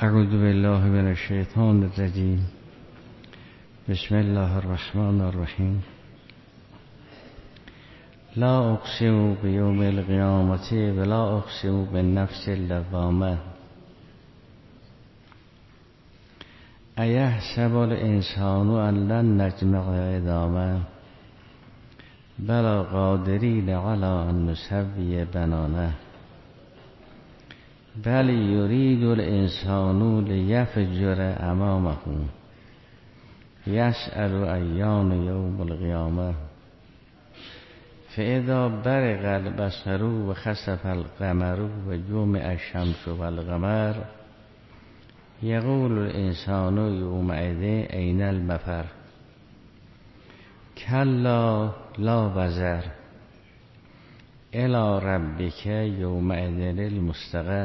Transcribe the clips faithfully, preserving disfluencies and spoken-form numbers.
اعوذ بالله من الشیطان الرجیم. بسم الله الرحمن الرحیم. لا اقسم بیوم القیامت ولا اقسم بالنفس اللوامه. ایحسب الانسان ان لن نجمع عظامه بلی قادرین علی ان نسوی بنانه. بل یرید الانسان لیفجر امامه یسأل ایان یوم القیامه. فاذا برق البصر و خسف القمر و جمع الشمس والقمر یقول الانسان یومئذ این المفر. کلا لا وزر الی ربک یومئذ المستقر.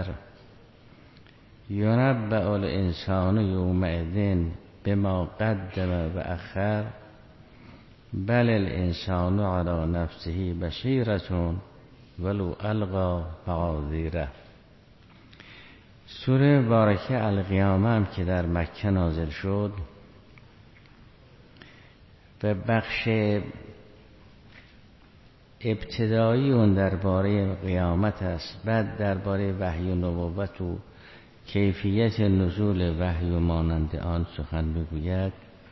ینبأ الانسان یومئذ بما قدم و اخر. بل الانسان علی نفسه بصیرة ولو القی معاذیره. سوره بارکه القیامه هم که در مکه نازل شد و بخش ابتدایی اون درباره قیامت است، بعد درباره وحی و نبوت و کیفیت نزول وحی و مانند آن سخن میگوید.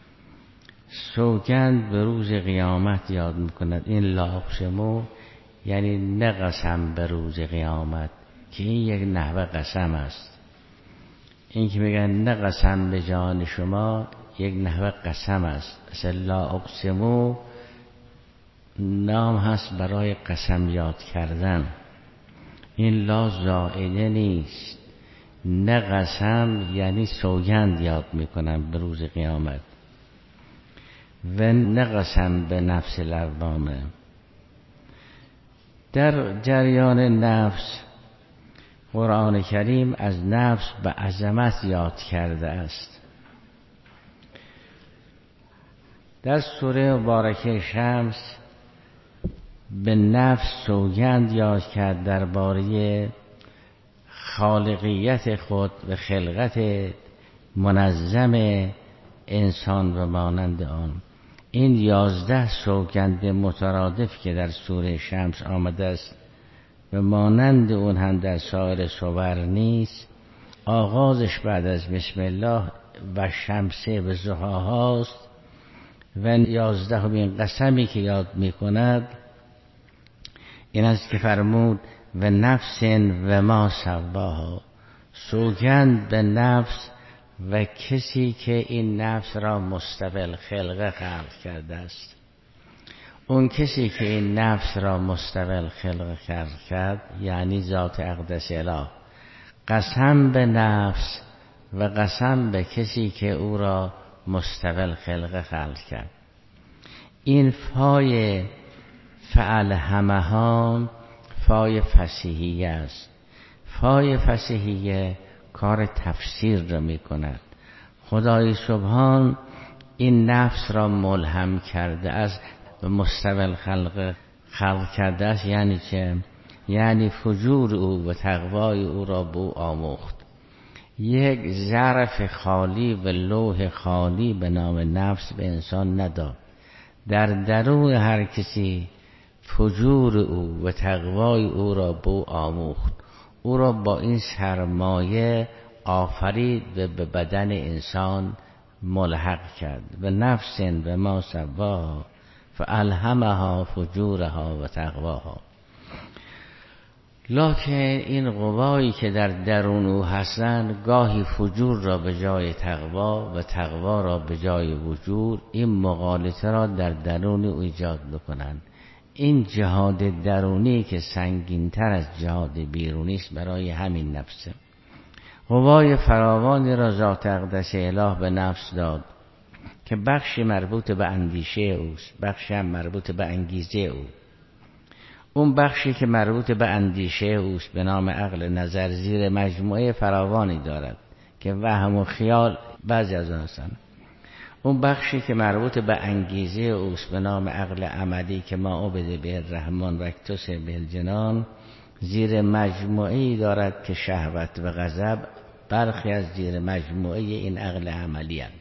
سوگند به روز قیامت یاد میکند. این لا اقسمو یعنی نه قسم به روز قیامت، که این یک نحوه قسم است. این که میگن نه قسم به جان شما یک نحوه قسم است. اصلا لا اقسمو نام هست برای قسم یاد کردن. این لا زائده نیست. نه قسم یعنی سوگند یاد میکنم به روز قیامت و نه قسم به نفس لوامه. در جریان نفس قرآن کریم از نفس به عظمت یاد کرده است. در سوره مبارکه شمس به نفس سوگند یاد کرد درباره خالقیت خود و خلقت منظم انسان و مانند آن. این یازده سوگند مترادف که در سوره شمس آمده است و مانند اون هم در سایر سور نیست، آغازش بعد از بسم الله و شمسه و ضحاهاست و یازدهمین قسمی که یاد می کند این است که فرمود و نفس و ما سواها. سوگند به نفس و کسی که این نفس را مستقل خلقه خلق کرده است. اون کسی که این نفس را مستقل خلقه خلق کرد یعنی ذات اقدس اله. قسم به نفس و قسم به کسی که او را مستقل خلقه خلق کرد. این فای فعل همه ها فای فصیحیه است. فای فصیحیه کار تفسیر را می کند. خدای سبحان این نفس را ملهم کرده است و مستقل خلق خلق کرده است. یعنی چه؟ یعنی فجور او و تقوای او را به او آموخت. یک ظرف خالی و لوح خالی به نام نفس به انسان نداد. در درون هر کسی فجور او و تقوای او را به او آموخت. او را با این سرمایه آفرید و به بدن انسان ملحق کرد. و نفس و ما سواها فالهمها فجورها و تقواها. لکن این قوایی که در درون او هستند گاهی فجور را به جای تقوا و تقوا را به جای وجور، این مغالطه را در درون او ایجاد بکنند. این جهاد درونی که سنگین‌تر از جهاد بیرونی است برای همین نفسه. قوای فراوانی را ذات اقدس اله به نفس داد که بخشی مربوط به اندیشه اوست، بخشی هم مربوط به انگیزه او. اون بخشی که مربوط به اندیشه اوست به نام عقل نظر زیر مجموعه فراوانی دارد که وهم و خیال بعضی از آن هستند. اون بخشی که مربوط به انگیزه اوست به نام عقل عملی که ما عبد به الرحمن و اکتسب به الجنان زیر مجموعه‌ای دارد که شهوت و غضب برخی از زیر مجموعه این عقل عملی هست.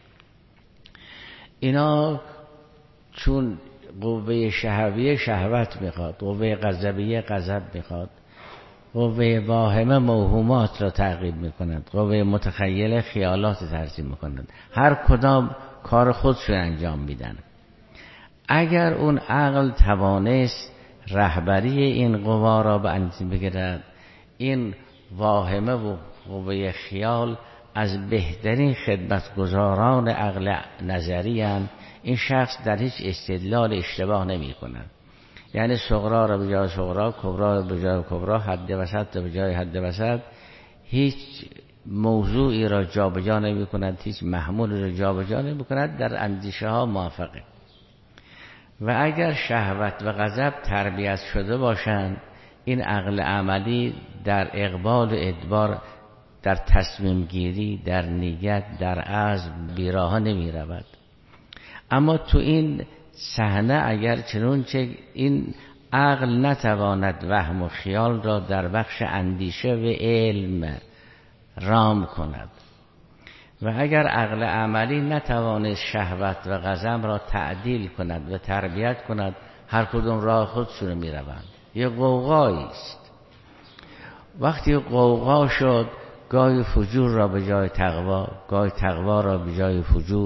اینا چون قوه شهویه شهوت میخواد، قوه غضبیه غضب میخواد، قوه واهمه موهومات را تعقیب میکنند، قوه متخیله خیالات ترسیم میکنند، هر کدام کار خودش رو انجام میدن. اگر اون عقل توانست رهبری این قوا را به انجام بگیرد، این واهمه و قوه خیال از بهترین خدمتگزاران عقل نظری هستند. این شخص در هیچ استدلال اشتباه نمی کند. یعنی صغرا را به جای صغرا، کبرا را به جای کبرا، حد وسط را به جای حد وسط، هیچ موضوعی را جابجا نمی کند، هیچ محمول را جابجا نمی کند، در اندیشه ها موافقه. و اگر شهوت و غضب تربیت شده باشند، این عقل عملی در اقبال و ادبار، در تصمیم گیری، در نیت، در عزم بیراه نمی رود. اما تو این صحنه اگر چنانچه این عقل نتواند وهم و خیال را در بخش اندیشه و علم رام کند و اگر عقل عملی نتواند شهوت و غضب را تعدیل کند و تربیت کند، هر کدوم راه خودشون می روند. یه قوقایی است. وقتی قوقا شد، گاهی فجور را به جای تقوا، گاهی تقوا را به جای فجور،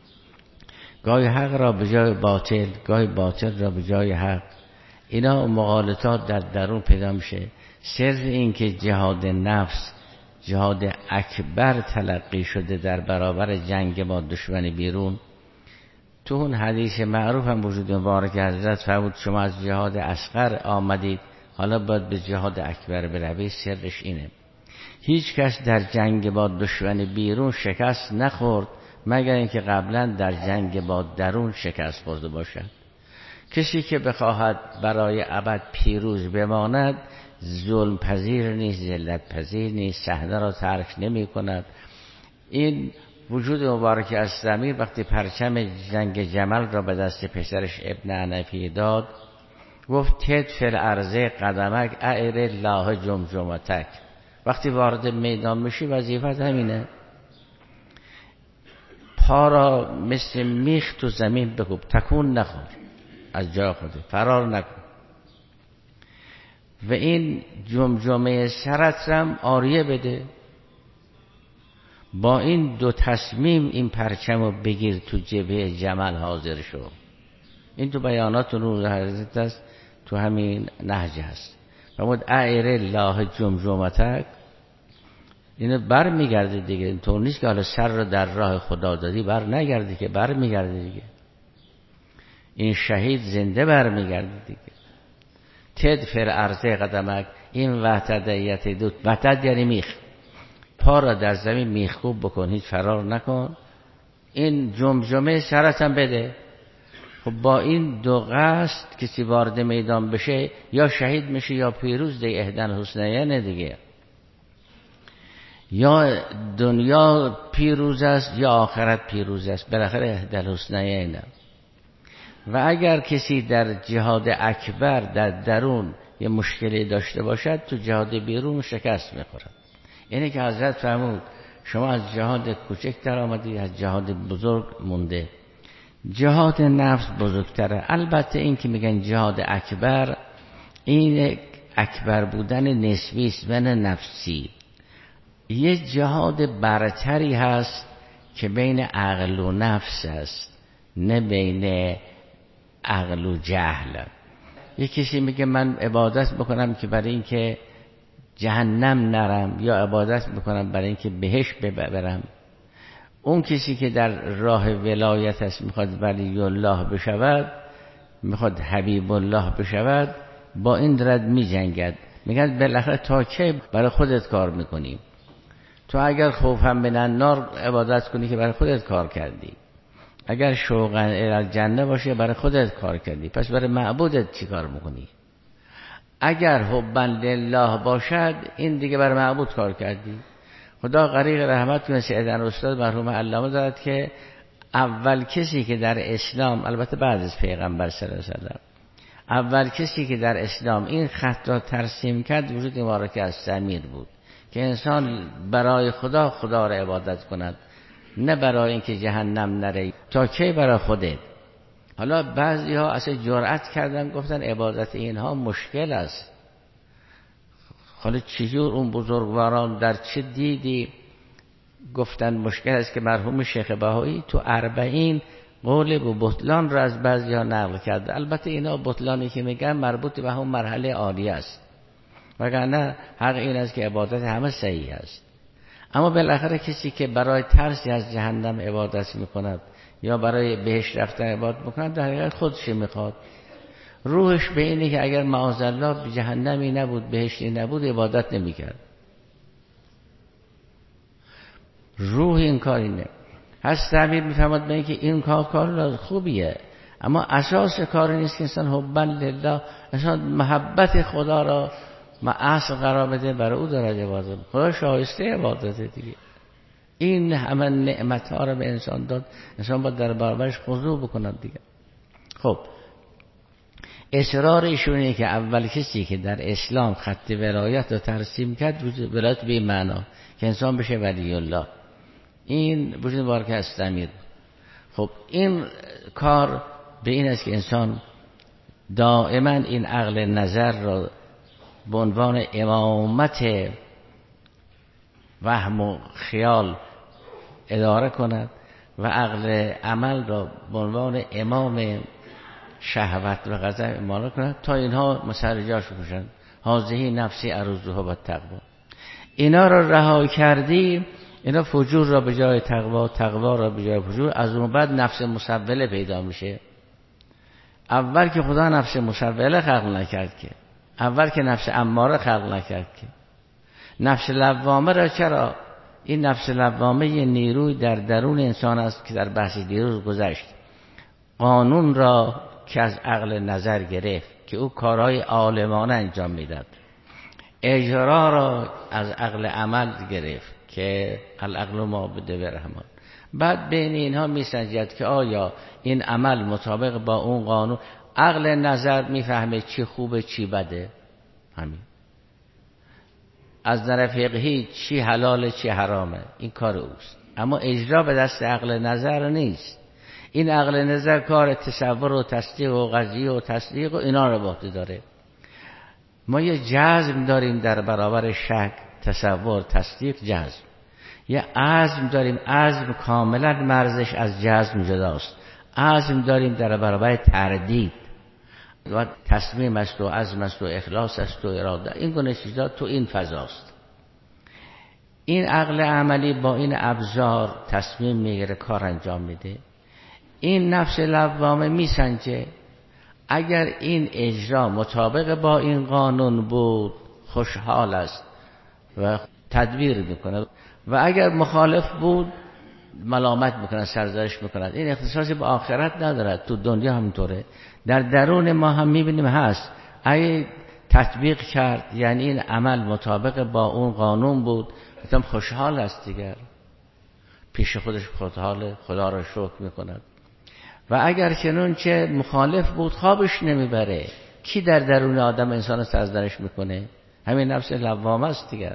گاهی حق را به جای باطل، گاهی باطل را به جای حق، اینا مغالطات در درون پیدا میشه. سر این که جهاد نفس جهاد اکبر تلقی شده در برابر جنگ با دشمن بیرون، تو اون حدیث معروف هم وجود مبارک حضرت فرمود شما از جهاد اصغر آمدید، حالا باید به جهاد اکبر بروید. سرش اینه هیچ کس در جنگ با دشمن بیرون شکست نخورد مگر اینکه قبلا در جنگ با درون شکست خورده باشد. کسی که بخواهد برای ابد پیروز بماند، ظلم پذیر نیست، ذلت پذیر نیست، صحنه را ترک نمی کند. این وجود مبارک از ضمیر وقتی پرچم جنگ جمل را به دست پسرش ابن عنفی داد، گفت تد فل ارضه قدمک اعر الله جمجمتک. وقتی وارد میدان میشی وظیفت همینه، پا را مثل میخ تو زمین بکوب، تکون نخور، از جا خودت فرار نکن. و این جمجمه سرت رم آریه بده. با این دو تصمیم این پرچم رو بگیر، تو جبهه جمل حاضر شو. این تو بیانات نور حضرت است، تو همین نهج هست. فرمود اعر الله جمجمتک، اینو بر میگرده دیگه. اینطور نیست که حالا سر رو در راه خدا دادی بر نگرده، که بر میگرده دیگه. این شهید زنده بر میگرده دیگه. تد فر ارضه قدمک، این وحدت دوت، وحدت یعنی میخ، پا را در زمین میخکوب بکن، هیچ فرار نکن. این جمجمه سرت هم بده. خب با این دو قصد کسی وارد میدان بشه، یا شهید میشه یا پیروز، دی اهدن حسنیه دیگه. یا دنیا پیروز است یا آخرت پیروز است، بالاخره اهدن حسنیه نه. و اگر کسی در جهاد اکبر در درون یه مشکلی داشته باشد، تو جهاد بیرون شکست میخورد. اینه که حضرت فرمود شما از جهاد کوچک در آمدید، از جهاد بزرگ مونده. جهاد نفس بزرگتره. البته این که میگن جهاد اکبر، این اکبر بودن نسبی است و نه نفسی. یه جهاد برتری هست که بین عقل و نفس است، نه بین عقل و جهل. یه کسی میگه من عبادت بکنم که برای این که جهنم نرم، یا عبادت بکنم برای این که بهشت ببرم. اون کسی که در راه ولایت است، میخواد ولی الله بشود، میخواد حبیب الله بشود، با این درد میجنگد. میگن بالاخره تا کی برای خودت کار میکنی؟ تو اگر خوفم من النار عبادت کنی که برای خودت کار کردی، اگر شوقا الی جنه باشه برای خودت کار کردی، پس برای معبودت چی کار میکنی؟ اگر حبا لله باشد، این دیگه برای معبود کار کردی. خدا غریق رحمت کنه سیدنا استاد مرحوم علامه دارد که اول کسی که در اسلام، البته بعد از پیغمبر صلی الله علیه و سلم، اول کسی که در اسلام این خط را ترسیم کرد وجود مبارک از ضمیر بود که انسان برای خدا خدا را عبادت کند، نه برای اینکه جهنم نره. تا کی برای خودت؟ حالا بعضی ها اصلا جرأت کردن گفتن عبادت اینها مشکل است. حالا چجور اون بزرگواران در چه دیدی گفتن مشکل است که مرحوم شیخ بهایی تو اربعین قول به بطلان را از بعضی ها نقل کرده. البته اینا بطلانی که میگن مربوط به همون مرحله عالی است، وگرنه حق این است که عبادت همه صحیح است. اما بالاخره کسی که برای ترسی از جهنم عبادت میکند یا برای بهشت رفتن عبادت میکند در حقیقت خودش میخواد. روحش به اینه که اگر معاذالله به جهنمی نبود بهشتی نبود عبادت نمیکرد. روح این کار اینه. هست تعبیر میفهمد به این که این کار کار خوبیه، اما اساس کار نیست که انسان حبا لله، انسان محبت خدا را ما اصل قرار بده، برای او دارد عبادت. خدا شایسته عبادت دیگه. این همه نعمت ها را به انسان داد، انسان باید در برابرش خضوع بکند دیگه. خب اصرار ایشونه که اول کسی که در اسلام خط ولایت رو ترسیم کرد ولایت به معنا که انسان بشه ولی الله، این بوجود بارک استمیر. خب این کار به این است که انسان دائما این عقل نظر را به عنوان امامت وهم و خیال اداره کند و عقل عمل را به عنوان امام شهوت و غضب اماره کند تا اینها مسر جاش بکشند. هذه نفسی ارزوها با تقوا. اینا را رها کردی، اینا فجور را به جای تقوا، تقوا را به جای فجور، از اون بعد نفس مسوله پیدا میشه. اول که خدا نفس مسوله خلق نکرد که، اول که نفس اماره خلق نکرد که. نفس لوامه را چرا؟ این نفس لوامه یه نیروی در درون انسان است که در بحث دیروز گذشت. قانون را که از عقل نظر گرفت که او کارهای عالمانه انجام میداد، اجرا را از عقل عمل گرفت که العقل ما بده برحمان. بعد بین اینها میسنجد که آیا این عمل مطابق با اون قانون. عقل نظر میفهمه چی خوبه چی بده، همین. از نظر فقهی چی حلاله چی حرامه، این کار اوست. اما اجرا به دست عقل نظر نیست. این عقل نظر کار تصور و تصدیق و قضیه و تصدیق و اینا رو به عهده داره. ما یه جزم داریم در برابر شک، تصور، تصدیق، جزم. یه عزم داریم، عزم کاملا مرزش از جزم جداست. عزم داریم در برابر تردید و تصمیم است و عزم است و اخلاص است و اراده. این گونه چیزا تو این فضاست. این عقل عملی با این ابزار تصمیم میگیره، کار انجام میده. این نفس لوامه میسنجه اگر این اجرا مطابق با این قانون بود خوشحال است و تدبیر میکنه، و اگر مخالف بود ملامت میکنه، سرزنش میکنه. این اختصاصی به آخرت ندارد، تو دنیا همینطوره. در درون ما هم میبینیم هست. اگه تطبیق کرد یعنی این عمل مطابق با اون قانون بود، مثلا خوشحال است دیگر، پیش خودش خوشحاله، خدا را شکر میکند. و اگر چنون چه مخالف بود خوابش نمیبره. کی در درون آدم انسان سرزنش میکنه؟ همین نفس لوامه است دیگر.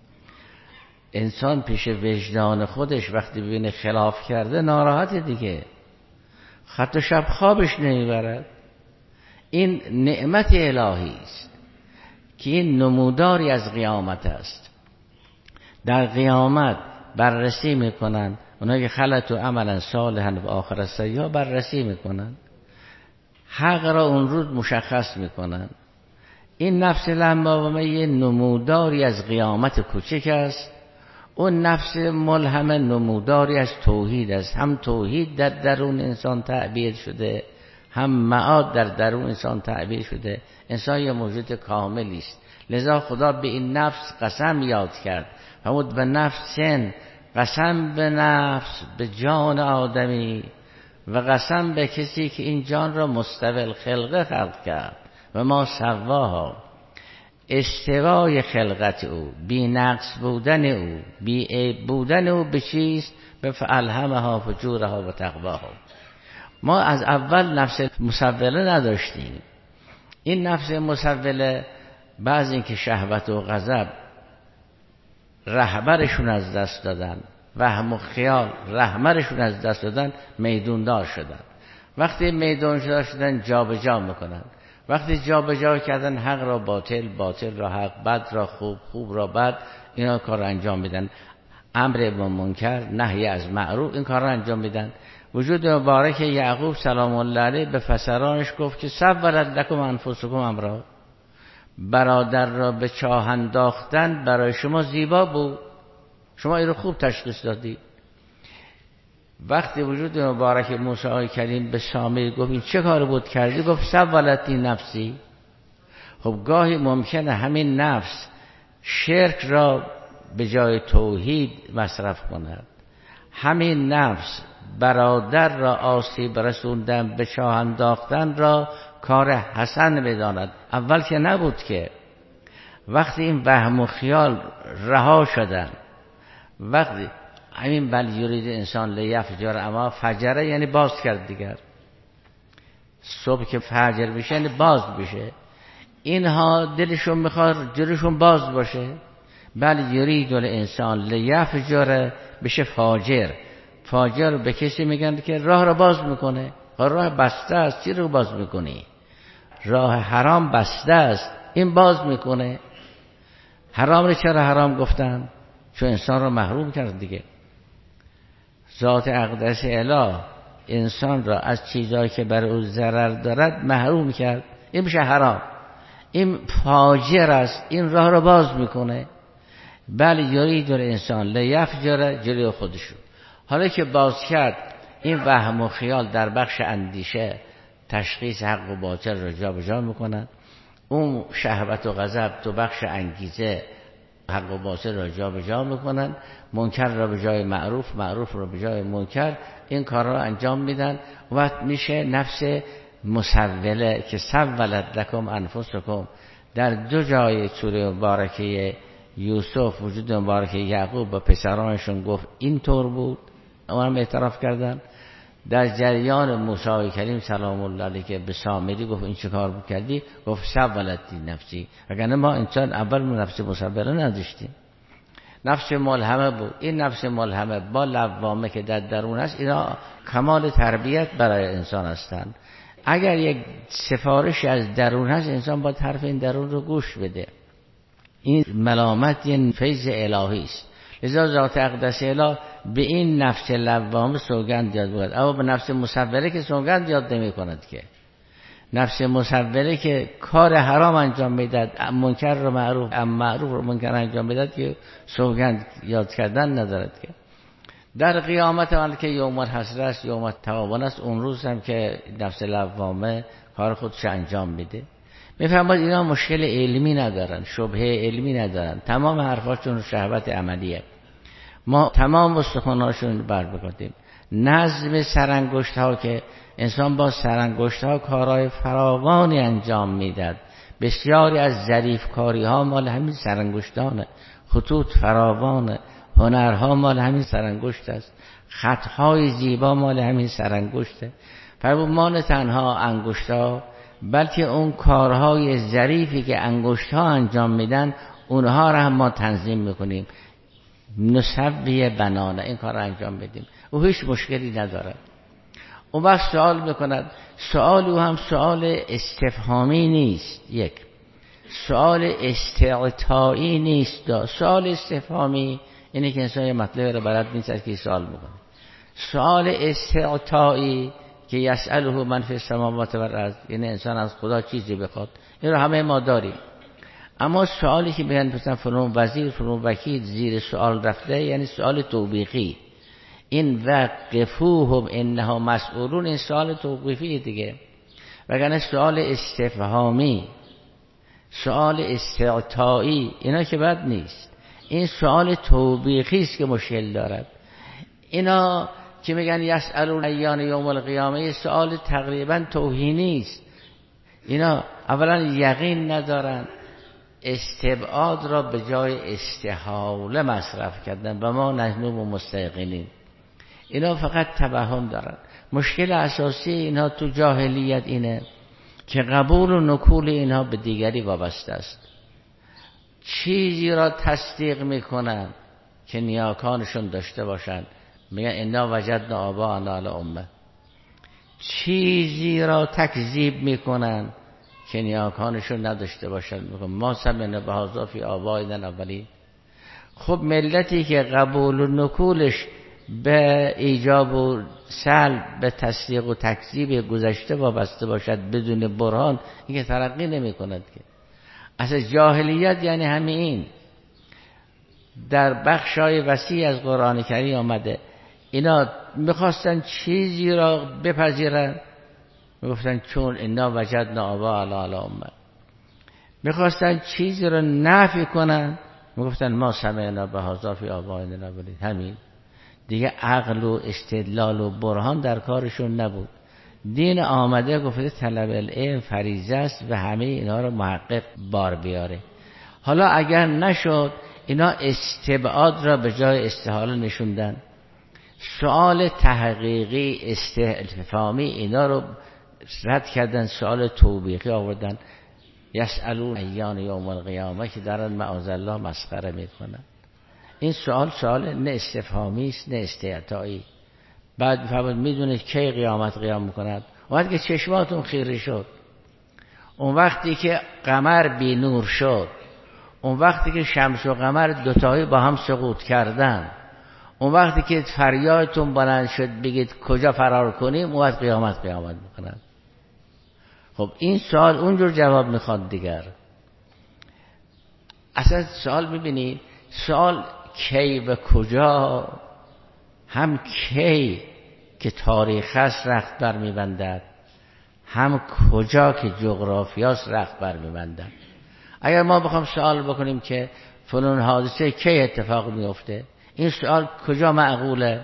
انسان پیش وجدان خودش وقتی ببینه خلاف کرده ناراحت دیگه، خط و شب خوابش نمیبرد. این نعمت الهی است که این نموداری از قیامت است. در قیامت بررسی میکنن اونایی که خلط و عملا صالحا و آخر سیئا، بررسی میکنن، حق را اون روز مشخص میکنن. این نفس لوامه یه نموداری از قیامت کوچک است. اون نفس ملهمه نموداری از توحید است. هم توحید در درون انسان تعبیر شده، هم معاد در درون انسان تعبیر شده. انسان یه موجود کاملی است. لذا خدا به این نفس قسم یاد کرد، فرمود به نفسن، قسم به نفس، به جان آدمی، و قسم به کسی که این جان را مستوی الخلقه خلق کرد و ما سواها. استوای خلقت او، بی نقص بودن او، بی عیب بودن او به چیست؟ به فالهمها فجورها و تقواها. ما از اول نفس مسوله نداشتیم. این نفس مسوله بعض این که شهوت و غضب رهبرشون از دست دادن، وهم و خیال رهبرشون از دست دادن، میدوندار شدن. وقتی میدوندار شدن جا به جا میکنن. وقتی جا به جا کردن حق را باطل، باطل را حق، بد را خوب، خوب را بد، اینا کار را انجام میدن. امر به منکر، نهی از معروف، این کار را انجام میدن. وجود مبارک یعقوب سلام الله علیه به پسرانش گفت که سولت لکم انفسکم امرا، برادر را به چاه انداختن برای شما زیبا بود، شما این رو خوب تشخیص دادید. وقتی وجود مبارک موسی کریم به سامری گفت این چه کار بود کردی؟ گفت سولتی نفسی. خب گاهی ممکنه همین نفس شرک را به جای توحید مصرف کند، همین نفس برادر را آسیب رسوندن، به چاه انداختن را کار حسن بداند. اول که نبود که. وقتی این وهم و خیال رها شدن، وقتی همین بل یرید انسان لیفجر، اما فجره یعنی باز کرد دیگر، صبح که فجر بشه یعنی باز بشه، اینها دلشون میخواد جلوشون باز باشه. بل یرید انسان لیفجر بشه فاجر. فاجر به کسی میگن که راه را باز میکنه. راه بسته است، چی رو باز میکنی؟ راه حرام بسته است، این باز میکنه. حرام رو چرا حرام گفتن؟ چون انسان رو محروم کرد دیگه. ذات اقدس اله انسان را از چیزایی که بر او ضرر دارد محروم کرد، این میشه حرام. این فاجر است، این راه رو باز میکنه. بله یرید انسان لیفجر، جلوی خودشو. حالا که باز کرد، این وهم و خیال در بخش اندیشه تشخیص حق و باطل را جا به جا میکنن. اون شهوت و غضب تو بخش انگیزه حق و باطل را جا به جا میکنن. منکر را به جای معروف، معروف را به جای منکر، این کار را انجام میدن. وقت میشه نفس مسوله که سولت لکم انفسکم. در دو جای سوره مبارکه یوسف وجود مبارک یعقوب با پسرانشون گفت این طور بود، اونم اعتراف کردن. در جریان موسی کریم سلام الله علیه که به سامری گفت این چه کار کردی؟ گفت سولتی نفسی. وگرنه ما انسان اول نفس مسوله نداشتیم، نفس ملهمه بود. این نفس ملهمه با لوامه که در درون است، اینا کمال تربیت برای انسان هستند. اگر یک سفارش از درون هست، انسان باید حرف این درون رو گوش بده. این ملامت یه فیض الهی است. لذا ذات اقدس اله به این نفس لوامه سوگند یاد بود، اما به نفس مسوله که سوگند یاد نمی کند که. نفس مسوله که کار حرام انجام میداد، منکر رو معروف، ام معروف رو منکر انجام میداد، که سوگند یاد کردن ندارد که. در قیامت وقتی که یوم الحسره است، یوم التغابن است، اون روز هم که نفس لوامه کار خودش انجام میده. میفهمید اینا مشکل علمی ندارن، شبهه علمی ندارن، تمام حرفاشون شهوت عملیه. ما تمام استخواناشون بر بگردیم. نظم سرانگشت ها که انسان با سرانگشت ها کارهای فراوانی انجام میداد. بسیاری از ظریف کاری ها مال همین سرانگشتانه، خطوط فراوانه، هنرها مال همین سرانگشت است، خطهای زیبا مال همین سرانگشته. فرمود نه تنها انگشت ها، بلکه اون کارهای ظریفی که انگشت ها انجام میدن، اونها را هم ما تنظیم میکنیم. نسوی بنانه، این کار را انجام بدیم. او هیچ مشکلی نداره. اون وقت سوال میکند. سوال او هم سوال استفهامی نیست، یک سوال استعطایی نیست. سوال استفهامی اینه که انسان یه مطلب رو بلد نیست که سوال میکنه. سوال استعطایی که یسأله من فی السماوات و الارض، یعنی انسان از خدا چیزی بخواد، این رو همه ما داریم. اما سوالی که بیان مثلا فلان وزیر فلان وکیل زیر سوال رفته، یعنی سوال توبیخی. این وقفوهم انها مسئولون، این سوال توبیخی دیگه. وگرنه سوال استفهامی، سوال استعطایی، اینا که بد نیست. این سوال توبیخی است که مشکل دارد. اینا که میگن یسألون ایان یوم القیامه، سوال تقریبا توهینی است. اینا اولا یقین ندارن، استبعاد را به جای استحاله مصرف کردن و ما نحن مستيقنین. اینا فقط توهم دارن. مشکل اساسی اینها تو جاهلیت اینه که قبول و نکول اینها به دیگری وابسته است. چیزی را تصدیق میکنن که نیاکانشون داشته باشن، میگن انا وجدنا آباءنا علی امه. چیزی را تکذیب میکنن که نیاکانشون نداشته باشن، میگن ما سمعنا بهذا فی آبائنا الاولین. خب ملتی که قبول و نکولش به ایجاب و سلب، به تصدیق و تکذیب گذشته وابسته باشد بدون برهان، این که ترقی نمی کند که. اصلا جاهلیت یعنی همین. در بخشای وسیع از قرآن کریم آمده اینا میخواستن چیزی را بپذیرن، میگفتن چون انا وجدنا آباءنا علی امه. میخواستن چیزی را نفی کنن، میگفتن ما سمعنا بهذا فی آبائنا الاولین. همین دیگه عقل و استدلال و برهان در کارشون نبود. دین آمده گفته طلب العلم فریضه است و همه اینا رو محقق بار بیاره. حالا اگر نشد، اینا استبعاد را به جای استحاله نشوندن، سوال تحقیقی استفهامی اینا رو رد کردن، سوال توبیخی آوردن. یسألون ایان یوم القیامه که دارن معاذالله مسخره میکنن. این سوال سوال نه استفهامی است نه استعطایی. بعد فرمود میدونید کی قیامت قیام میکند؟ وقتی که چشماتون خیره شد، اون وقتی که قمر بی نور شد، اون وقتی که شمس و قمر دوتایی با هم سقوط کردن، اون وقتی که فریادتون بلند شد بگید کجا فرار کنیم، اون وقت قیامت قیامت میکند. خب این سوال اونجور جواب میخواد دیگر. اصلا سوال میبینید، سوال کی و کجا، هم کی که تاریخ است رخت بر میبندد، هم کجا که جغرافیاست رخت بر میبندد. اگر ما بخوام سوال بکنیم که فلان حادثه کی اتفاق میفته، این سوال کجا معقوله؟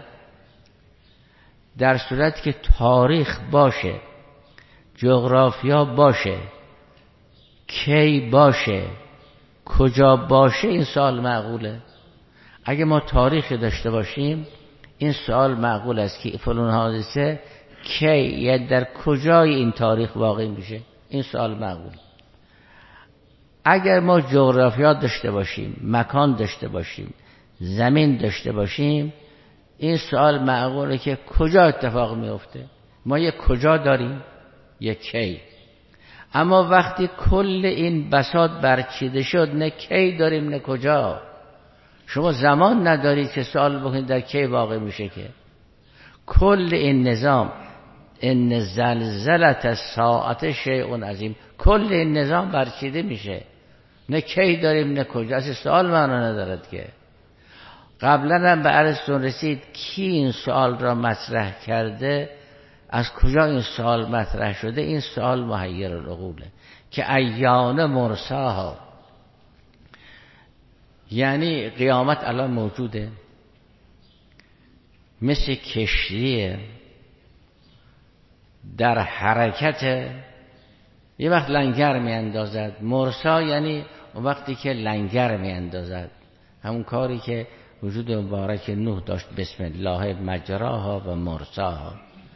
در صورتی که تاریخ باشه، جغرافیا باشه، کی باشه، کجا باشه، این سوال معقوله. اگه ما تاریخی داشته باشیم، این سوال معقول است که فلان حادثه کی یا در کجای این تاریخ واقع میشه، این سوال معقول. اگر ما جغرافیا داشته باشیم، مکان داشته باشیم، زمین داشته باشیم، این سوال معقوله که کجا اتفاق میفته. ما یک کجا داریم، یک کی. اما وقتی کل این بساط برچیده شد، نه کی داریم نه کجا. شما زمان ندارید که سوال بکنید در کی واقع میشه. که کل این نظام، ان زلزلة الساعة شیء عظیم، کل این نظام برچیده میشه، نه کی داریم نه کجا. اصلا سوال معنا ندارد. که قبلا هم به ارسطو رسید کی این سوال را مطرح کرده، از کجا این سوال مطرح شده. این سوال محیر العقوله که ایان مرساها، یعنی قیامت الان موجوده، مثل کشتیه در حرکت، یه وقت لنگر می اندازد. مرسا یعنی اون وقتی که لنگر می اندازد، همون کاری که وجود مبارک نوح داشت، بسم الله مجراها و مرساها.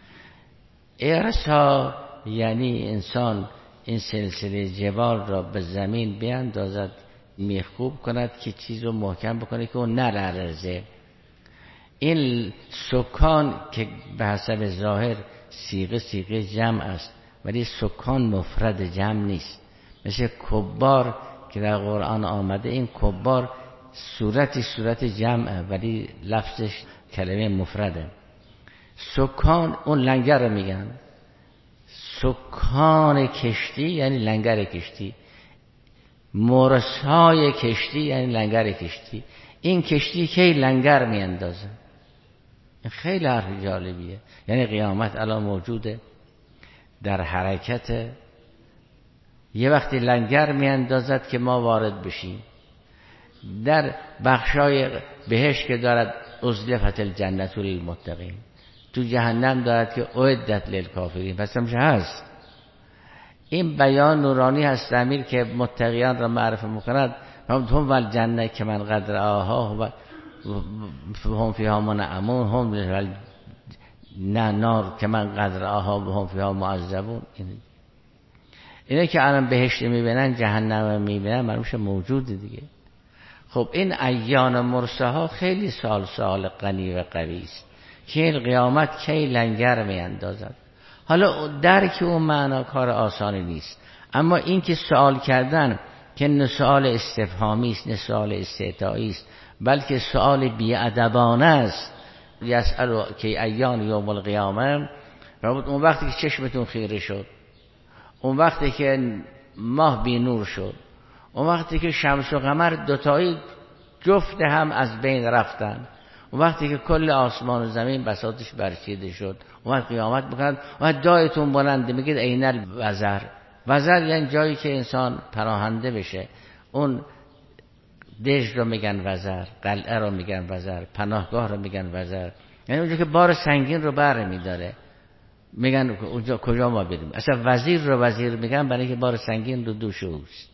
ارسا یعنی انسان این سلسله جبال را به زمین بیاندازد، میخوب کند که چیز رو محکم بکنه که اون نلرزه. این سکان که به حسب ظاهر صیغه صیغه جمع است، ولی سکان مفرد جمع نیست. مثل کبار که در قرآن آمده، این کبار صورتی صورت جمعه ولی لفظش کلمه مفرده. سکان اون لنگر رو میگن. سکان کشتی یعنی لنگر کشتی، مرسای کشتی یعنی لنگر کشتی. این کشتی که لنگر میاندازه، این خیلی حرف جالبیه. یعنی قیامت الان موجوده، در حرکته، یه وقتی لنگر میاندازد که ما وارد بشیم. در بخشای بهشت که دارد ازلفت الجنت للمتقین، تو جهنم دارد که اعدت للکافرین، پس همشه هست. این بیان نورانی هست امیر که متقیان را معرفی میکند. هم ول جنه که من قدر آها و هم فیها منعمون، هم نه نار که من قدر آها و هم فیها معذبون. اینه که الان بهشت میبینن، جهنم میبینن، معلومش موجوده دیگه. خب این ایان مرسه ها خیلی سال سال غنی و قوی است که این قیامت کی لنگر می اندازد. حالا درک اون معنا کار آسانی نیست، اما این که سوال کردن که نه سوال استفهامی است نه سوال استعطایی است، بلکه سوال بی‌ادبانه است. یسأل که ایان یوم القیامه، اون وقتی که چشمتون خیره شد، اون وقتی که ماه بی نور شد، اون وقتی که شمس و قمر دوتایی جفت هم از بین رفتن، اون وقتی که کل آسمان و زمین بساطش برچیده شد، اون وقت قیامت میکنند و دایتون بلنده میگید این الوزر. وزر یعنی جایی که انسان پناهنده بشه، اون دژ رو میگن وزر، قلعه رو میگن وزر، پناهگاه رو میگن وزر، یعنی اونجا که بار سنگین رو بر میداره. میگن اونجا کجا ما بریم؟ اصلا وزیر رو وزیر میگن برای اینکه بار سنگین رو دوش اوست.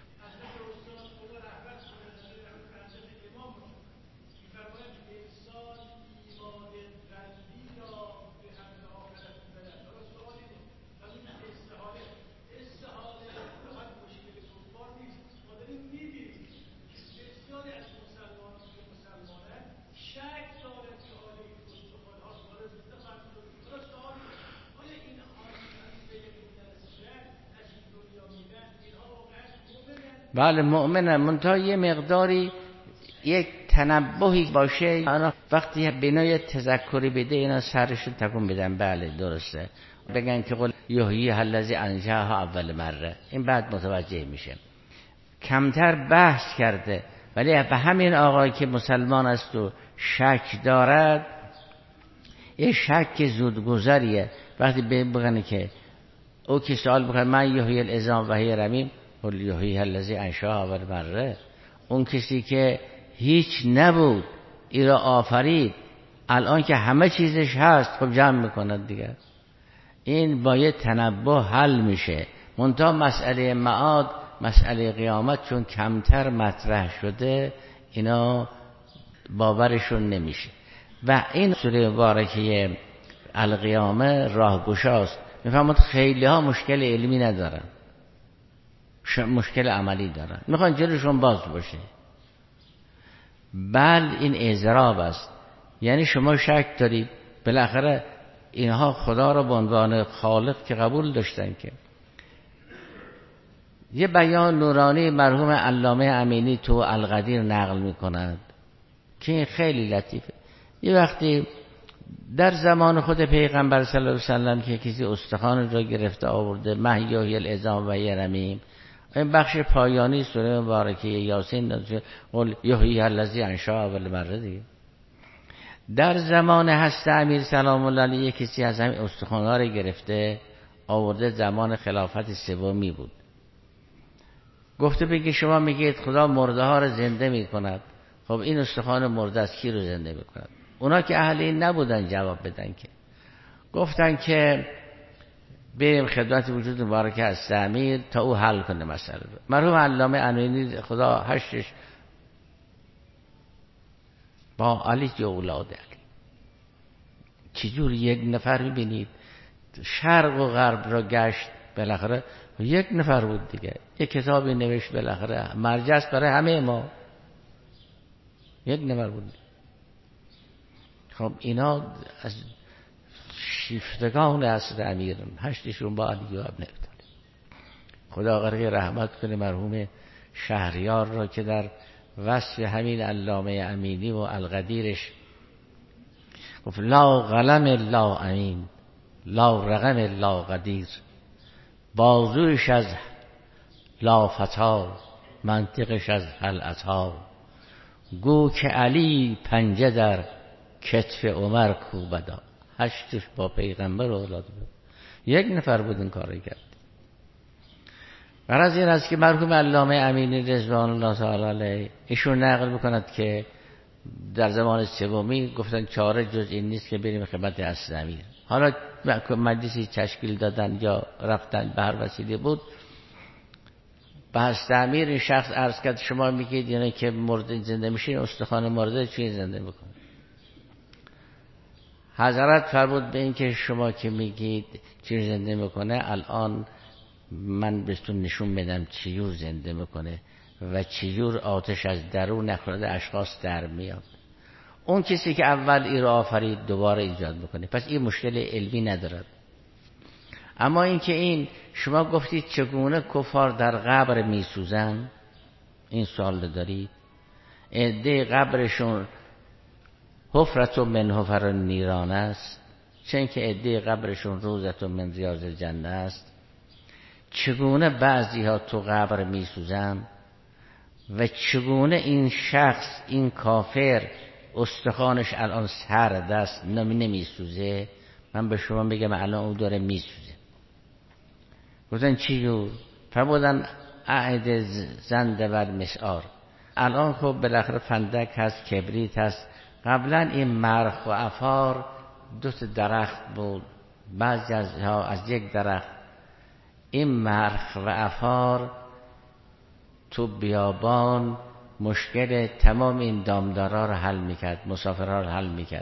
بله مؤمنه، منتها یه مقداری یک تنبهی باشه، اینا وقتی بنای تذکری بده اینا سرشون تکون بدن. بله درسته، بگن که قل یحیی الذی انشأها اول مره، این بعد متوجه میشه. کمتر بحث کرده، ولی به همین آقایی که مسلمان است و شک دارد، یه شک زودگذریه. وقتی بگن که او که سوال بکنه من یحیی العظام و هی رمیم، قل یحیی الذی انشأها اول مره، اون کسی که هیچ نبود ای را آفرید، الان که همه چیزش هست خب جمع میکند دیگه. این با یه تنبه حل میشه. منتها مسئله معاد، مسئله قیامت چون کمتر مطرح شده، اینا باورشون نمیشه. و این سوره مبارکه القیامه راهگشاست. میفهمید خیلی ها مشکل علمی ندارن، مشکل عملی دارن، میخوان جلوشون باز باشه. بل این اضراب است، یعنی شما شک دارید. بالاخره اینها خدا را به عنوان خالق که قبول داشتن. که یه بیان نورانی مرحوم علامه امینی تو القدیر نقل میکند که این خیلی لطیفه. یه وقتی در زمان خود پیغمبر صلی الله علیه وسلم که کسی استخوان را گرفته آورده، مه یحیی العظام و هی رمیم، این بخش پایانی سوره مبارکه یاسین، قل یحیی الذی انشأها اول مره دیگه. در زمان هست امیر سلام الله علیه کسی از همین استخوان‌ها را گرفته آورده، زمان خلافت سومی بود. گفته بگی شما میگید خدا مرده ها را زنده میکند، خب این استخوان مرده از کی رو زنده میکند؟ اونا که اهل این نبودن جواب بدن، که گفتن که بریم خدمت وجود مبارک از امیر تا او حل کنه مسئله رو. مرحوم علامه امینی خدا هشتش با علی که اولاد علی، چجور یک نفر ببینید شرق و غرب را گشت، بالاخره یک نفر بود دیگه، یک کتابی نوشت، بالاخره مرجع است برای همه ما، یک نفر بود. خب اینا از شیفتگان اصل امیرن، هشتشون با علی و ابن ابی طالب. خدا غرق رحمت کنه مرحوم شهریار را که در وصف همین علامه امینی و القدیرش گفت لا قلم لا امین، لا رقم لا قدیر، بازوش از لا فتا، منطقش از هل اتا، گو که علی پنجه در کتف عمر کوبدا. هشتش با پیغمبر و اولاد بود، یک نفر بود این کاری کرد. غرض این است که مرحوم علامه امینی رضوان الله تعالی علیه ایشون نقل میکند که در زمان سومی گفتن چاره جز این نیست که بریم خدمت اصل امیر. حالا مجلسی تشکیل دادن یا رفتن به هر وسیله بود، به اصل امیر این شخص عرض کرد شما میگید یعنی که مرده زنده میشه، استخوان مرده چی زنده میکنه؟ حضرت فرمود به این که شما که میگید چی زنده میکنه، الان من بهتون نشون بدم چی رو زنده میکنه. و چجور آتش از درون افراد اشخاص در میاد. اون کسی که اول این رو آفرید دوباره ایجاد میکنه، پس این مشکل علمی ندارد. اما اینکه این شما گفتید چگونه کفار در قبر میسوزن، این سوال دارید. عده قبرشون حفرت من حفر نیران است، چون که عده قبرشون روزت من ریاض الجنه است. چگونه بعضی ها تو قبر میسوزن و چگونه این شخص، این کافر، استخوانش الان سرد است نمیسوزه. من به شما بگم الان او داره میسوزه. گفتن چی رو؟ فرمودن عهد زنده و مسعار. الان خب بالاخره فندک هست، کبریت هست. قبلا این مرخ و افار دو تا درخت بود، بعضی از ها از یک درخت. این مرخ و افار تو بیابان مشکل تمام این دامدارا رو حل میکرد، مسافرها رو حل میکرد.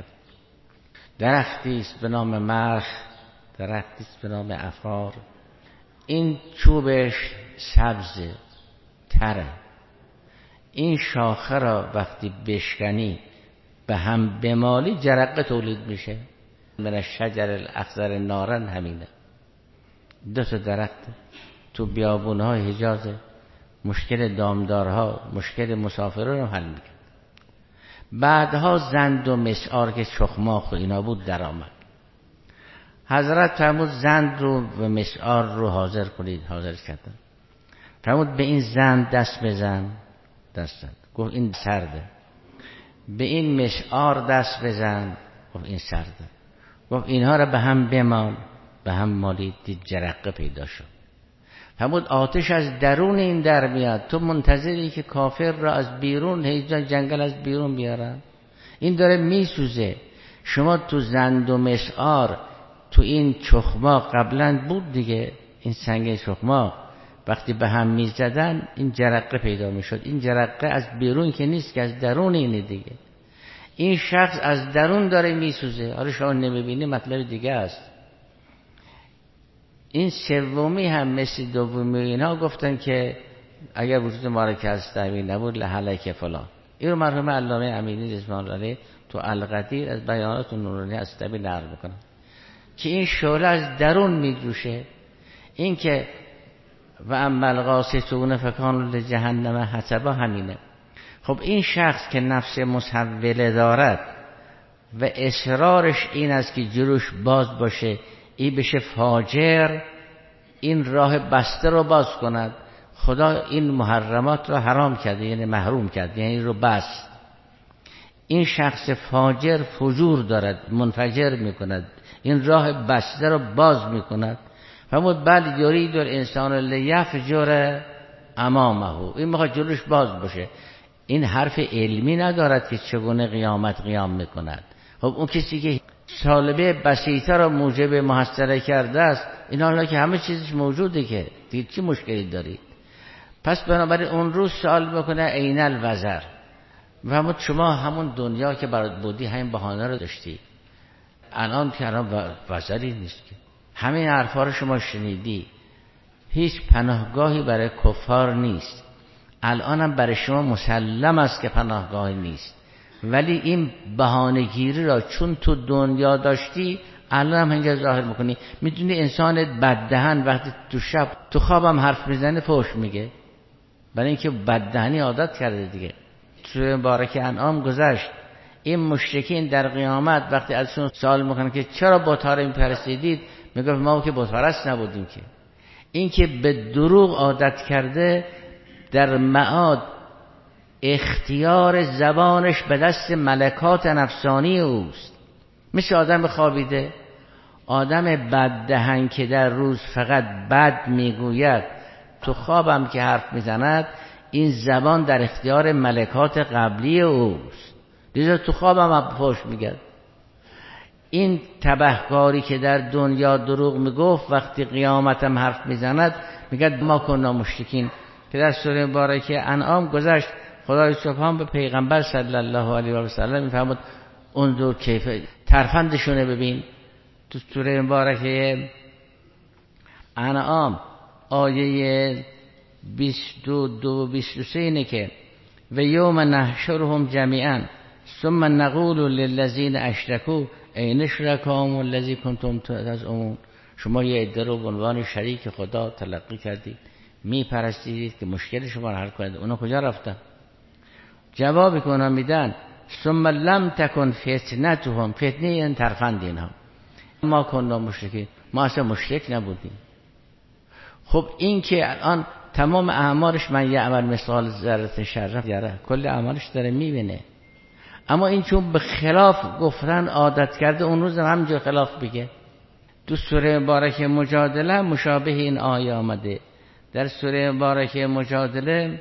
درختی است به نام مرخ، درختی است به نام افار. این چوبش سبزه، تره. این شاخه را وقتی بشکنی به هم بمالی جرقه تولید میشه. من الشجر الاخضر نارن همینه. دو تا درخت تو بیابونهای حجاز مشکل دامدارها، مشکل مسافران رو حل میکرد. بعدها زند و مسعار که چخماق و اینا بود در آمد. حضرت فرمود زند رو و مسعار رو حاضر کنید. حاضر کردن. فرمود به این زند دست بزن، دست زد. گفت این سرده. به این مسعار دست بزن، گفت این سرده. گفت اینها رو به هم بمال، به هم مالید، دید جرقه پیدا شد. فرمود آتش از درون این در میاد. تو منتظری که کافر را از بیرون، هیچ جنگل از بیرون بیارن؟ این داره میسوزه. شما تو زند و مسعار، تو این چخماق قبلا بود دیگه، این سنگ چخماق وقتی به هم میزدن این جرقه پیدا میشد. این جرقه از بیرون که نیست، که از درون اینه دیگه. این شخص از درون داره میسوزه. حالا شما نمیبینی، مطلب دیگه است. این سومی هم مثل دومی اینا گفتن که اگر وجود مارکه از امین نبود لحلک فلان. این رو مرحوم علامه امینی رضوان الله علیه تو القدیر از بیانات نورانی از طبی نقل میکنن که این شعله از درون میجوشه. این که و اما القاسطون فکانوا لجهنم حطبا همینه. خب این شخص که نفس مسوله دارد و اصرارش این است که جلوش باز باشه، این بشه فاجر، این راه بسته رو باز کند. خدا این محرمات رو حرام کرده، یعنی محروم کرده، یعنی رو بست. این شخص فاجر فجور دارد، منفجر میکند، این راه بسته رو باز میکند. فرمود بل یرید الانسان لیفجر امامه. این میخواد جلوش باز باشه. این حرف علمی ندارد که چگونه قیامت قیام میکند. خب اون کسی که سالبه بسیطه را موجب محصله کرده است، این حالا که همه چیزش موجوده که دیگه چی مشکلی دارید؟ پس بنابراین اون روز سوال میکنه این الوزر. و شما همون دنیا که برات بودی همین بهانه رو داشتی. الان که الان وزری نیست که. همین حرفا رو شما شنیدی. هیچ پناهگاهی برای کفار نیست. الانم برای شما مسلم است که پناهگاهی نیست. ولی این بهانه‌گیری را چون تو دنیا داشتی الان هم اینجا ظاهر میکنی. میدونی انسان بددهن وقتی تو شب تو خوابم حرف میزنه فحش میگه، برای اینکه بددهنی عادت کرده دیگه. سوره مبارکه انعام گذشت. این مشرکین در قیامت وقتی ازشون سوال میکنن که چرا بت‌ها رو میپرستیدید، میگه ما که بت پرست نبودیم که. این که به دروغ عادت کرده در معاد اختیار زبانش به دست ملکات نفسانی اوست. مثل آدم خوابیده، آدم بددهن که در روز فقط بد میگوید، تو خوابم که حرف میزند این زبان در اختیار ملکات قبلی اوست، دیگه تو خوابم هم فحش میگه. این تبهکاری که در دنیا دروغ میگفت وقتی قیامتم حرف میزند میگه ما کنا مشرکین، که در سوره مبارکه انعام گذشت. خدای سبحان به پیغمبر صلی الله علیه و سلم میفرمود انظر کیف، ترفندشونه ببین. تو سوره مبارکه انعام آیه بیست و دو و بیست و سه اینه که و یوم نحشرهم جمیعا ثم نقول للذین اشرکوا این شرکاهم الذی کنتم تزعمون. شما یه عده رو به عنوان شریک خدا تلقی کردید، میپرستیدید که مشکل شما رو حل کنید، اونا کجا رفتن؟ جوابی که اونا میدن ثم لم تکن فتنتهم، فتنه این ترفند اینها، ما کنا مشرکین، ما اصلا مشرک نبودیم. خب این که الان تمام اعمالش من یعمل مثقال ذره شر یره، کل اعمالش داره میبینه، اما این چون به خلاف گفتن عادت کرده اون روز هم همینجور خلاف بگه. تو سوره مبارکه مجادله مشابه این آیه آمده. در سوره مبارکه مجادله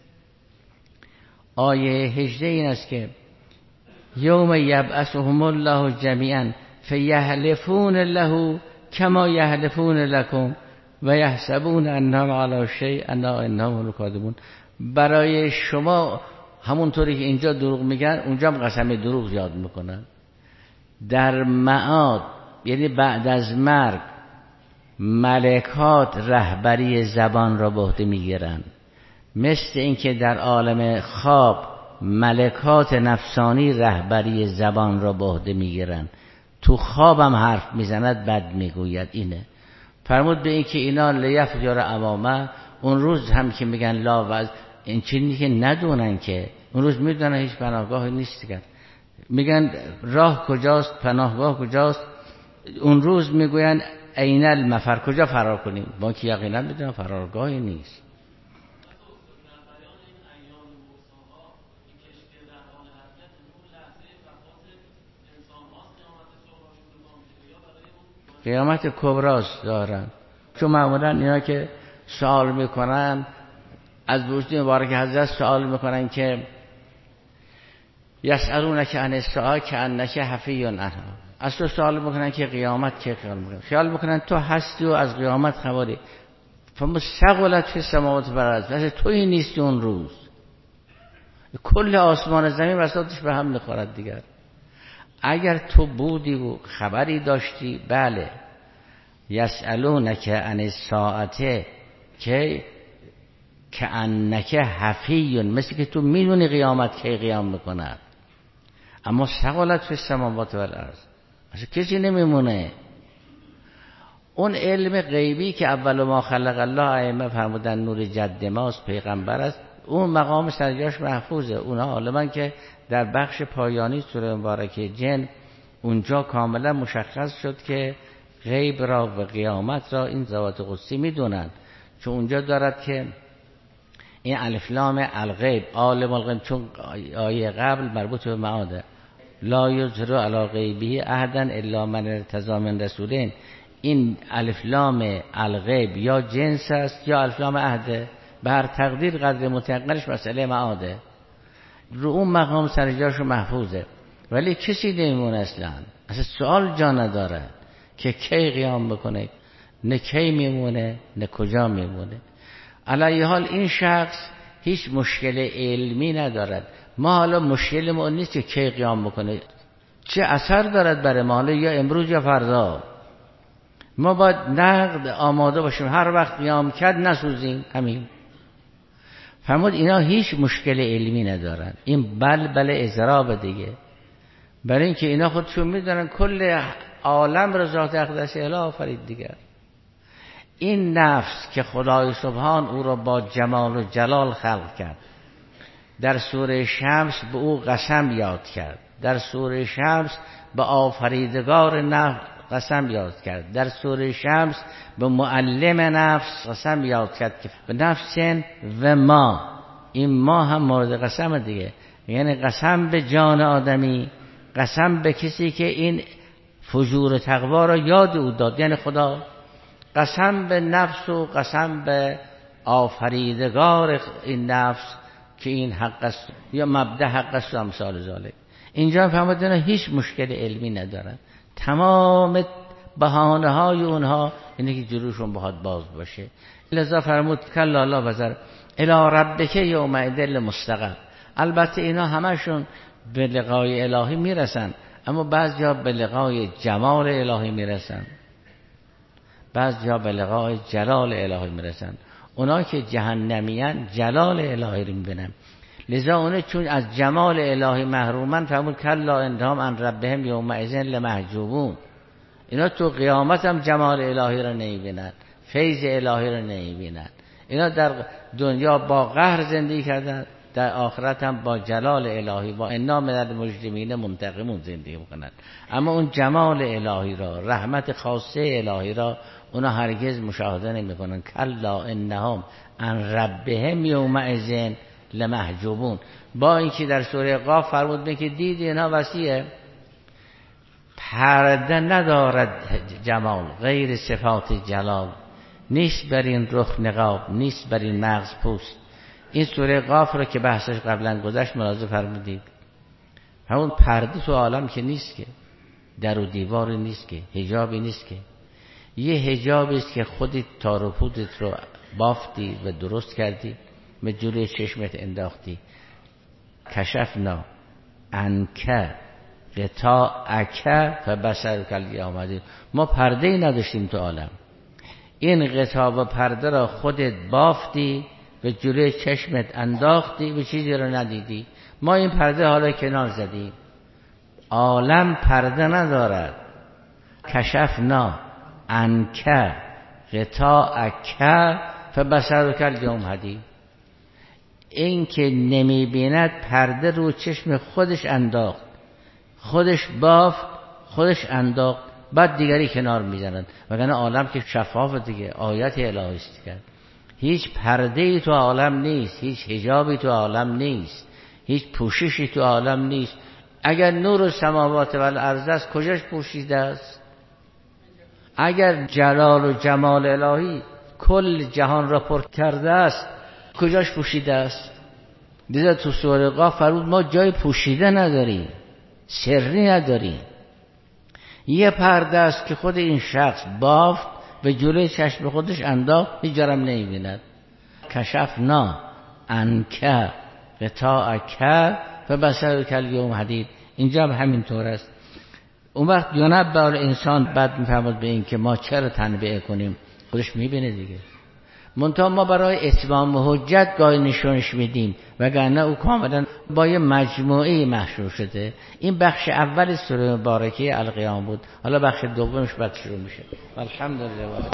آیه هجده این است که یوم یبعثهم الله جمیعا فیحلفون له کما یحلفون لکم و یحسبون انهم علی شیء انهم لکاذبون. برای شما همونطوری که اینجا دروغ میگن اونجا هم قسم دروغ یاد میکنن. در معاد یعنی بعد از مرگ ملکات رهبری زبان را به عهده میگیرن، مثل اینکه در عالم خواب ملکات نفسانی رهبری زبان را به عهده میگیرن. تو خوابم حرف میزند بد میگوید. اینه فرمود به این که اینا لیفجر امامه، اون روز هم که میگن لا وز این چیزی که ندونن که اون روز میدونن هیچ پناهگاهی نیست که میگن راه کجاست پناهگاه کجاست، اون روز میگوین این المفر، کجا فرار کنیم؟ با که یقینا میدونن فرارگاهی نیست. قیامت کبراست دارن، چون معمولا اینا که سوال میکنن از وجود مبارک حضرت سوال میکنن که یسألونک عن الساعة کأنک حفی عنها، از تو سوال میکنن که قیامت که خیال میکنن خیال میکنن تو هستی و از قیامت خبری. فما ثقلت فی السماوات والارض، واسه تویی نیستی اون روز، کل آسمان زمین وسطش به هم میخورد دیگر. اگر تو بودی و خبری داشتی بله. یسألونک عن الساعة که کأنک حفی، مثل که تو میدونی قیامت کی قیام میکند، اما ثقلت فی السماوات والارض، اصلا کسی نمیمونه. اون علم غیبی که اول ما خلق الله ائمه فرمودن نور جد ماست، پیغمبر است، اون مقام سرجاش محفوظه. اونها عالمان که در بخش پایانی سوره مبارکه جن اونجا کاملا مشخص شد که غیب را و قیامت را این ذات قدسی میدونن، چون اونجا دارد که این الف لام الغیب عالم الغیب، چون آیه قبل مربوط به معاده لا یظهر علی غیبه احدا الا من ارتضی من رسولین، این الف لام الغیب یا جنس است یا الف لام عهده، به هر تقدیر قدر متقنش مسئله معاده، رو اون مقام سرجاش محفوظه. ولی کسی نمیمونه اصلا، اصلا سوال جا نداره که کی قیام بکنه، نه کی میمونه نه کجا میمونه. علیه حال این شخص هیچ مشکل علمی ندارد. ما حالا مشکل ما نیست که کی قیام بکنه، چه اثر دارد برای ما، حالا یا امروز یا فردا. ما باید نقد آماده باشیم، هر وقت قیام کرد نسوزیم. همین فرمود اینا هیچ مشکل علمی ندارن. این بل بل اضراب دیگه، برای اینکه اینا خودشون میدونن کل عالم را ذات اقدس اله آفرید دیگر. این نفس که خدای سبحان او را با جمال و جلال خلق کرد، در سوره شمس به او قسم یاد کرد، در سوره شمس به آفریدگار نفس قسم یاد کرد، در سوره شمس به معلم نفس قسم یاد کرد که به نفس و ما، این ما هم مورد قسم دیگه، یعنی قسم به جان آدمی، قسم به کسی که این فجور و تقوا را یاد او داد، یعنی خدا، قسم به نفس و قسم به آفریدگار این نفس که این حق است یا مبدأ حق است و امثال ذالک. اینجا فهمیدن هیچ مشکل علمی ندارن، تمام بهانه های اونها اینه که جلوشون بخواد باز باشه. لذا فرمود کلا لا وزر الی ربک یومئذ المستقر. البته اینا همشون به لقای الهی میرسن، اما بعضیا به لقای جمال الهی میرسن، بعضیا به لقای جلال الهی میرسن. اونا که جهنمیان جلال الهی رو میبینن، لذا اونه چون از جمال الهی محرومن فرمود کلا انهم عن ربهم یومئذ لمحجوبون. اینا تو قیامت هم جمال الهی رو نمیبینن، فیض الهی رو نمیبینن. اینا در دنیا با قهر زندگی کردن، در آخرت هم با جلال الهی با انا من المجرمین منتقمون زندگی میکنن. اما اون جمال الهی را، رحمت خاصه الهی را اونا هرگز مشاهده نمیکنن. کلا انهم عن ربهم یومئذ لمحجوبون. با اینکه در سوره قاف فرمود که دید اینا وسیعه، پرده ندارد جمال غیر صفات جلال، نیست بر این رخ نقاب، نیست بر این مغز پوست. این سوره قاف رو که بحثش قبلا گذشت ملاحظه فرمودید، همون پرده تو عالم که نیست، که در و دیواری نیست، که حجابی نیست، که یه حجابی است که خودت تار و پودت رو بافتی و درست کردی و جلوی چشمت انداختی. کشفنا عنک غطاءک فبصرک الیوم حدید. ما پرده ای نداشتیم تو عالم، این غطا و پرده را خودت بافتی و جلوی چشمت انداختی و چیزی را ندیدی. ما این پرده حالا کنار زدیم. عالم پرده ندارد. کشفنا عنک غطاءک فبصرک الیوم حدید. این که نمی بیند پرده رو چشم خودش انداخت، خودش بافت، خودش انداخت، بعد دیگری کنار میزنند. وگرنه عالم که شفاف دیگه، آیت الهی است کرد. هیچ پرده ای تو عالم نیست، هیچ حجابی تو عالم نیست، هیچ پوششی تو عالم نیست. اگر نور السماوات و الارض است کجاش پوشیده است؟ اگر جلال و جمال الهی کل جهان را پر کرده است کجاش پوشیده است؟ دیده تو سوره قاف فرمود ما جای پوشیده نداریم، سری نداریم. یه پرده است که خود این شخص بافت و جلوی چشم خودش انداخت، هیچ جرم نمی‌بیند. کشفنا عنک غطاءک فبصرک الیوم حدید. اینجا هم همینطور است. اون وقت ینبأ الانسان بعد میفهمد به این که ما چرا تنبیه کنیم، خودش میبینه دیگه. منتها ما برای اتمام حجت گاهی نشونش میدیم، وگرنه او کاملا با یه مجموعه محشور شده. این بخش اول سوره مبارکه القیامه بود، حالا بخش دومش بعد شروع میشه. الحمدلله.